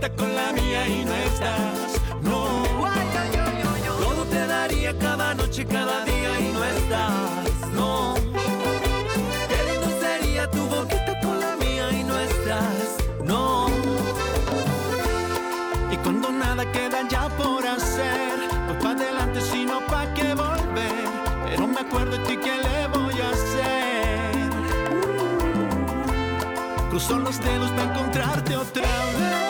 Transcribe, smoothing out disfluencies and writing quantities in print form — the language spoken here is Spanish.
boquita con la mía y no estás. No, todo te daría cada noche, cada día y no estás. No, qué lindo sería tu boquita con la mía y no estás. No, y cuando nada queda ya por hacer, pues pa' adelante sino pa' qué volver. Pero me acuerdo de ti, ¿qué le voy a hacer? Cruzo los dedos para encontrarte otra vez.